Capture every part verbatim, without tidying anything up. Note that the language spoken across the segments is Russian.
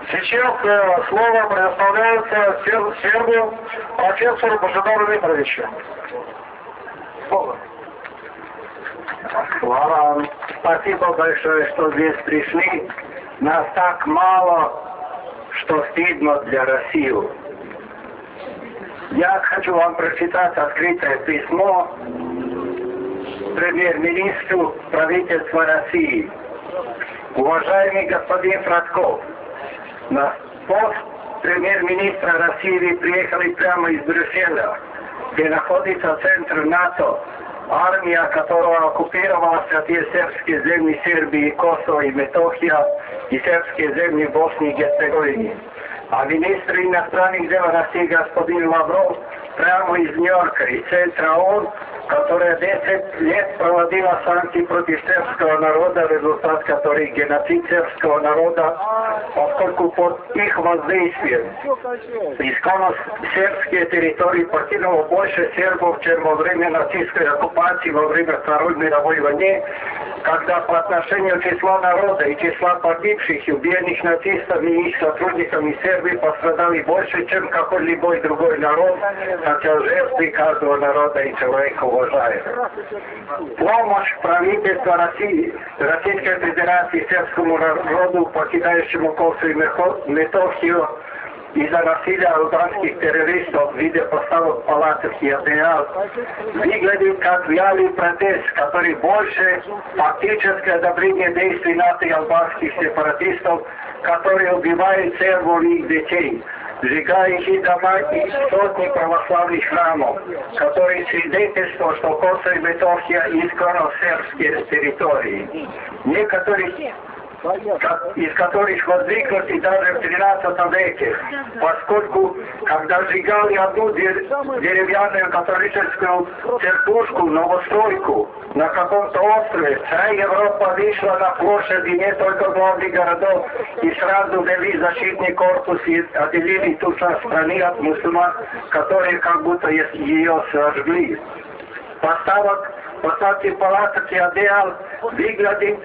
Сейчас э, слово предоставляется сер сербу профессору Божидару Викторовичу. Слово. Хвала. Спасибо большое, что здесь пришли. Нас так мало, что стыдно для России. Я хочу вам прочитать открытое письмо премьер-министру правительства России. Уважаемый господин Фродков, на пост премьер-министра России вы приехали прямо из Брюсселя, где находится центр НАТО, армия, которая оккупировала святые сербские земли Сербии, Косово и Метохия и сербские земли Боснии и Герцеговины. А министр иностранных дел России господин Лавров прямо из Нью-Йорка, из центра ООН, которая десять лет проводила санкции против сербского народа, результат которых геноцид сербского народа, поскольку под их воздействием исконно сербские территории покинуло больше сербов, чем во время нацистской оккупации, во время Второй мировой войны, когда по отношению числа народа и числа погибших и убиенных нацистами и их сотрудниками Сербии пострадали больше, чем какой-либо другой народ, хотя жертвы каждого народа и человека уважают. Помощь правительства России, Российской Федерации сербскому народу, покидающему Косово и Метохию из-за насилия албанских террористов в виде поставок палаток и одеял, выглядит как вялый протест, который больше фактическое одобрение действий НАТО и албанских сепаратистов, которые убивают сербов и их детей, сжигая их дома и сотни православных храмов, которые свидетельствуют, что Косово и Метохия исконно сербские территории. Некоторые из которых возникли даже в тринадцатом веке, поскольку, когда сжигали одну деревянную католическую церквушку, новостройку на каком-то острове, вся Европа вышла на площади не только главных городов и сразу ввели защитный корпус и отделили ту часть страны от мусульман, которые как будто ее сожгли. Поставок Поставки палаток и одеял выглядит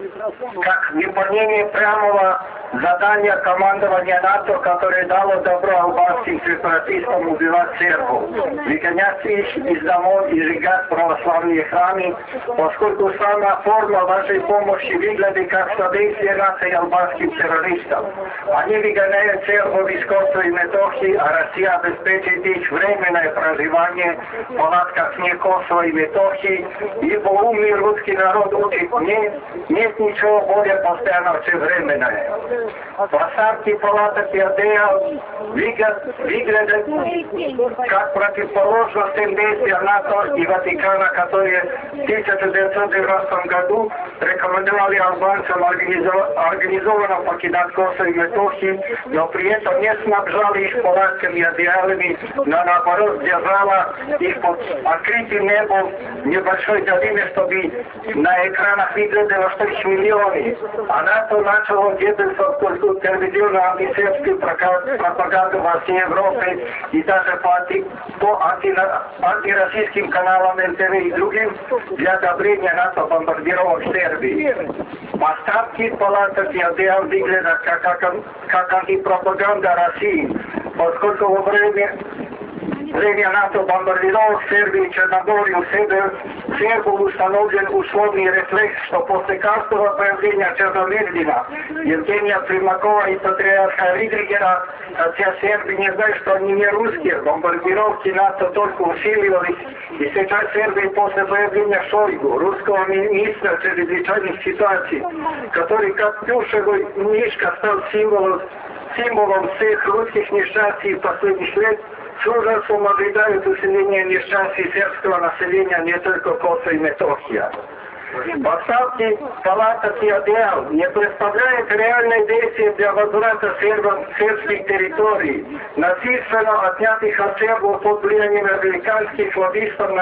как выполнение прямого задания командования НАТО, которое дало добро албанским сепаратистам убивать сербов, выгонять их из домов и сжигать православные храмы, поскольку самая форма вашей помощи выглядит как содействие нации албанским террористам. Они выгоняют сербов из Косово и Метохии, а Россия обеспечит их временное проживание в палатках вне Косово и Метохии, ибо умный русский народ учит, нет, нет ничего более постоянного, чем временное. Поставки палаток и одеял выглядят как противоположность тенденции НАТО и Ватикана, которые в тысяча девятьсот девяностом году рекомендовали албанцам организованно покидать Косово и Метохию, но при этом не снабжали их палатками и одеялами, но наоборот держала их под открытым небом небольшой долины, чтобы на экранах выглядело, что их миллионы. А НАТО начало геббельсовскую телевизионную антисербскую пропаганду во всей Европе и даже по, анти, по анти, антироссийским каналам эн тэ вэ и другим для одобрения НАТО бомбардировок Сербии. Поставки палаток и одеял выглядят как, как, как антипропаганда России, поскольку во время Время НАТО бомбардировок Сербии и Черногории у Сербов установлен условный рефлекс, что после каждого появления Черномырдина, Евгения Примакова и патриарха Ридигера, хотя сербы не знают, что они не русские, бомбардировки НАТО только усиливались, и сейчас Сербии после появления Шойгу, русского министра чрезвычайных ситуаций, который как плюшевый мишка стал символом, символом всех русских несчастий последних лет, с ужасом наблюдают усиление несчастий сербского населения не только Косово и Метохия. Поставки палаток и одеял не представляют реальной действия для возврата сербам сербских территорий, насильственно отнятых от сербов под влиянием американских лоббистов на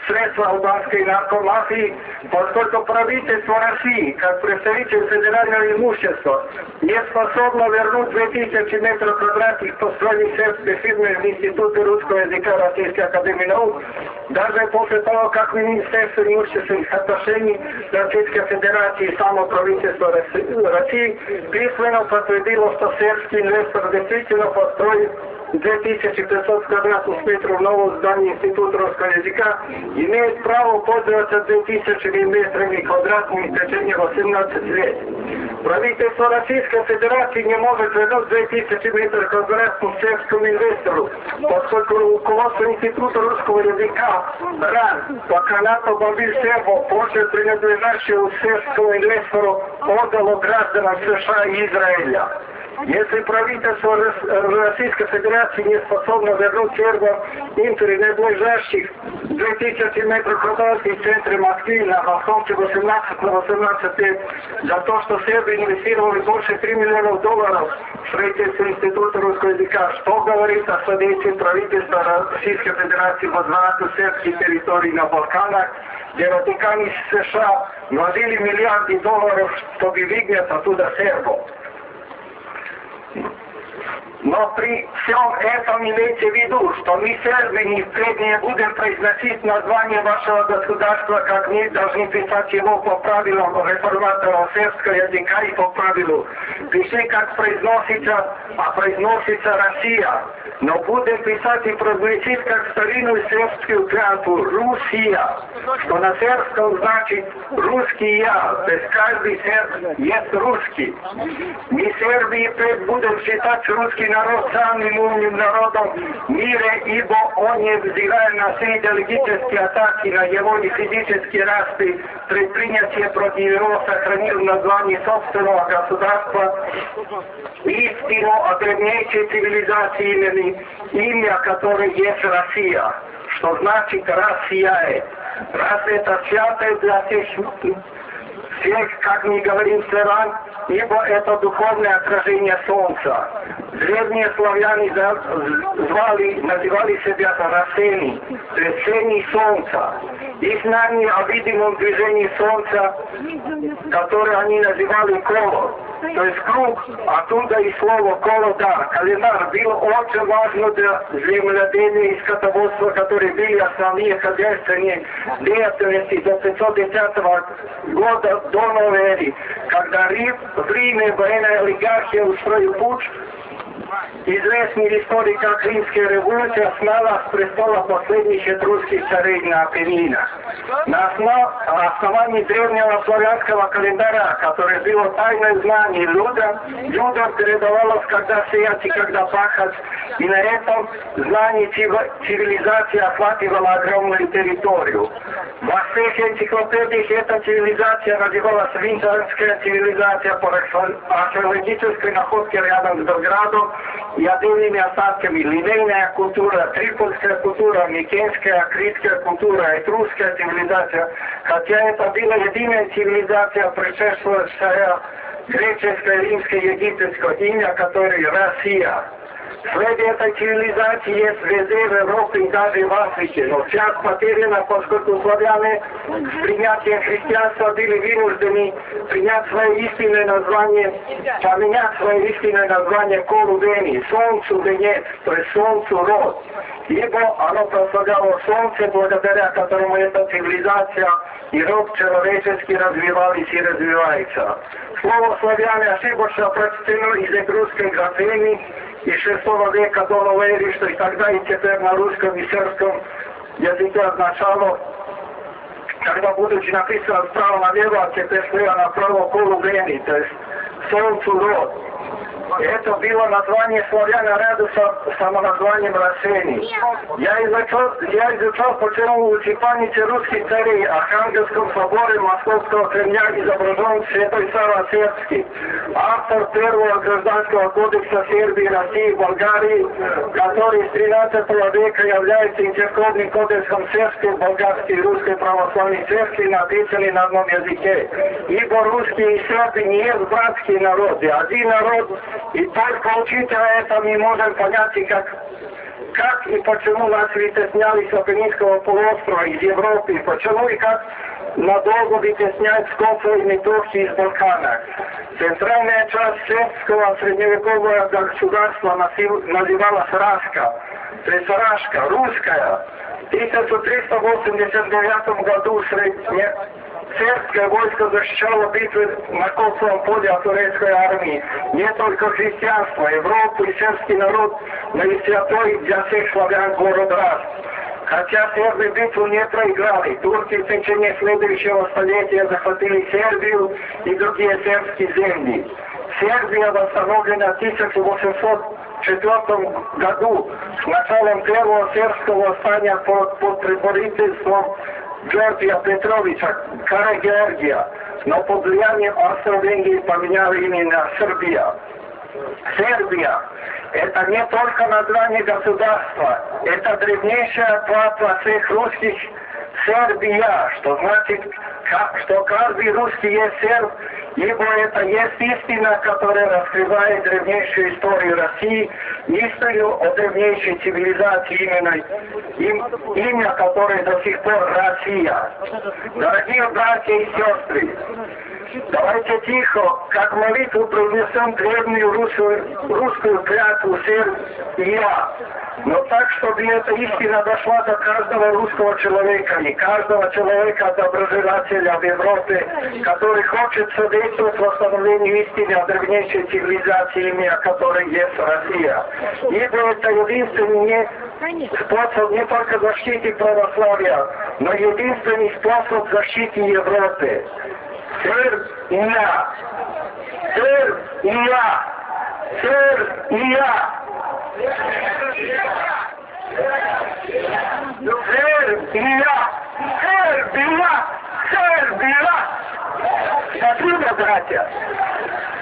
средства албанской наркомафии, поскольку правительство России, как представитель федерального имущества, не способно вернуть две тысячи метров квадратных построенных сербской фирмы в Институте русского языка Российской академии наук, даже после того, как Министерство имущественных отношений Российской Федерации и само правительство России письменно подтвердило, что сербский инвестор действительно построит две тысячи пятьсот квадратных метров нового здания Института русского языка, имеет право пользоваться две тысячи метрами квадратными в течение восемнадцати лет. Правительство Российской Федерации не может вернуть две тысячи метров квадратных сербскому инвестору, поскольку руководство Института русского языка РАН, пока НАТО бомбил сербов, позже принадлежащего сербскому инвестору отдало гражданам США и Израиля. Если правительство Российской Федерации не способно вернуть сербам им принадлежащих две тысячи метров квадратных в центре Москвы на Московке восемнадцать на восемнадцать лет за то, что сербы инвестировали больше трех миллионов долларов в строительство Института русского языка, что говорит о содействии правительства Российской Федерации возврату сербских территорий на Балканах, где Ватикан и США вложили миллиарды долларов, чтобы выгнать оттуда сербов. Но при всем этом имейте в виду, что мы, сербы, не впредь не будем произносить название вашего государства, как мы должны писать его по правилам реформаторов сербского языка и по правилу. Пиши, как произносится, а произносится Россия. Но будем писать и произносить как старинную сербскую клятву «Русия», что на сербском значит «русский я», то есть каждый серб есть русский. Мы, сербы, и впредь будем считать русский народ самым умным народом в мире, ибо он, не взирая на все идеологические атаки на его и физические распри, предпринятие против него сохранил название собственного государства истину о древнейшей цивилизации имени, имя которой есть Россия, что значит «Россия». Раз это святое для всех, всех, как мы говорим, славян, ибо это духовное отражение солнца. Древние славяне звали, называли себя Рассени, то есть сени солнца. Их знание о видимом движении солнца, которое они называли коло, то есть круг, оттуда и слово коло, да. Календарь был очень важен для земледелия и скотоводства, которые были основные хозяйственные деятельности до пятьсот десятого года до новой эры, когда Рим, в Риме военная олигархия устроил путч. Известный в истории как Римская революция смела с престола последних этрусских царей на Апеннинах. На основ... основании древнего славянского календаря, который было тайное знание людям, людям передавалось, когда сеять и когда пахать, и на этом знании цивилизация охватывала огромную территорию. Во всех энциклопедиях эта цивилизация называлась Винзорская цивилизация по археологической находке рядом с Белградом и отдельными остатками линейная культура, трипольская культура, микенская, критская культура, этрусская цивилизация, хотя это была единая цивилизация, предшествовавшая греческой, римской, египетской, имя которой Россия. След этой цивилизации есть везде в Европе и даже в Африке, но сейчас потеряно, поскольку славяне с принятием христианства были вынуждены принять свое истинное название, поменять свое истинное название Колубени, солнцу венец, то есть солнцу род, ибо оно прославляло солнце, благодаря которому эта цивилизация и род человеческий развивались и развивается. Слово славяне ошибочно прочтено из этрусской графемии из шестого века до новой эры, что и тогда, и теперь на русском и сербском языке означало, когда будучи написано справа налево, а теперь слева направо Колубени, то есть солнцу род. Это было название славяна ряду с самоназванием Рассени. Я изучал, я изучал почему в усыпаннице русских царей, Архангельском соборе Московского Кремля изображен святой Сава Сербский, автор первого гражданского кодекса Сербии, России и Болгарии, который с тринадцатого века является интеркодным кодексом сербской, болгарской и русской православной церкви, написанный на одном языке. Ибо русские и сербы не есть братские народы, один народ. И только учитывая это, мы можем понять, и как как и почему нас вытесняли с Апеннинского полуострова из Европы, почему и как надолго вытесняют скоты и турки из Балкана. Центральная часть сербского средневекового государства называлась Раска, то есть Рашка, русская. В тысяча триста восемьдесят девятом году средне... сербское войско защищало битвы на Косовом поле от турецкой армии. Не только христианство, Европу и сербский народ, но и святой для всех славян город Раст. Хотя сербы битву не проиграли, турки в течение следующего столетия захватили Сербию и другие сербские земли. Сербия восстановлена в тысяча восемьсот четвёртом году с началом первого сербского восстания под, под предводительством Георгия Петровича Карагеоргия, но под влиянием Австро-Венгрии поменяли именно Сербия. Сербия – это не только название государства, это древнейшая клятва всех русских Сербия, что значит, что каждый русский есть серб, ибо это есть истина, которая раскрывает древнейшую историю России, историю о древнейшей цивилизации, именно им, имя которое до сих пор Россия. Дорогие братья и сестры, давайте тихо, как молитву произнесем древнюю русскую, русскую клятву Сербия, но так, чтобы эта истина дошла до каждого русского человека и каждого человека-доброжелателя в Европе, который хочет содействовать восстановлению истины о древнейшей цивилизации, имя которой есть Россия. Ибо это единственный способ не только защиты православия, но единственный способ защиты Европы. Сербия! Сербия! Сербия! Сербия! Сербия! Сербия! Спасибо, братья!